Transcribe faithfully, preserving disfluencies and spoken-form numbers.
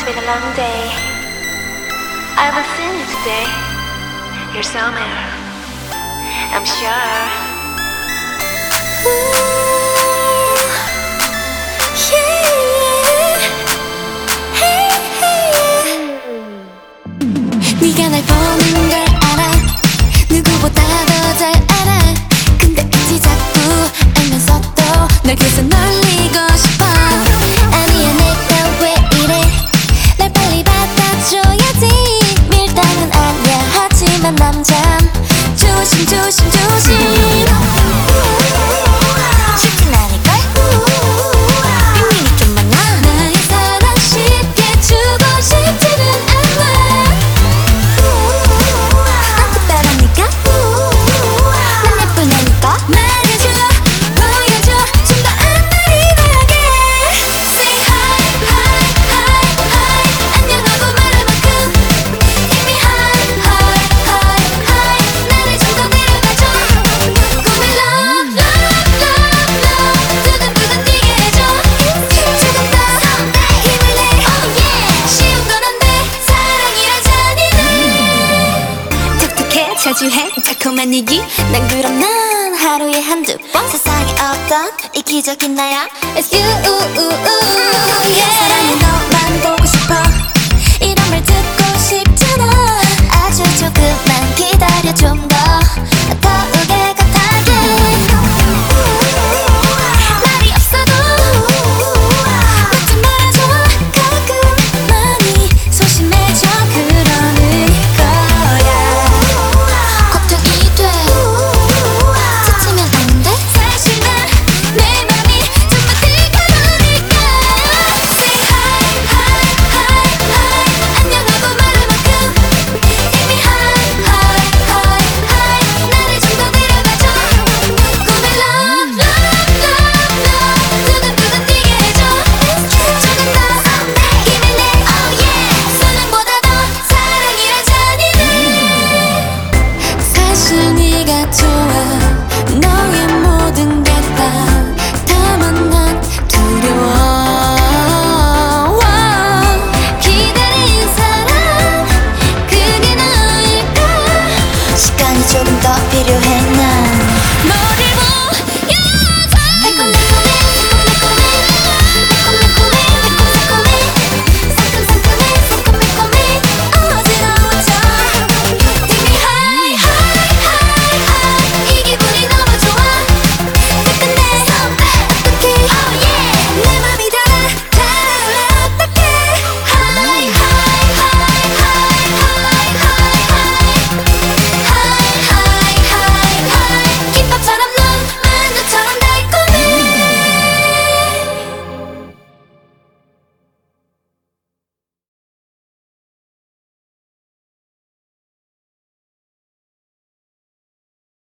been a long day. I will see you today. You're somewhere, I'm sure. Ooh, yeah. Hey, hey. 네가 날 보는 걸 알아. 누구보다 더 잘 알아. 근데 있지 자꾸 알면서도 날 계속 놀리고 싶어. 아니야 내가 왜 이래. 날 빨리 받아줘야지. 밀당은 아니야 하지만 남잔 조심 조심 조심. 쉽진 않을걸? 빈민이 좀 많아. 나의 사랑 쉽게 주고 싶지는 않아. 난 특별하니까 난 예쁘다니까 말해줘 보여줘 좀 더 안달이나게. Say hi hi hi hi 안녕하고 말할 만큼 이미 hi hi hi hi 나를 좀 더 데려가줘. 꿈을 love love love love 두근두근 뛰게 해줘. 조금 더 힘을 내 oh yeah. 쉬운 건 안돼 사랑이란 잔인해. 독특해 저주해 달콤한 얘기 난 그럼 난 하루에 한두 번 세상에 없던 이기적인 나야 It's you yeah. 사랑해 너만 보고 싶어 이런 말 듣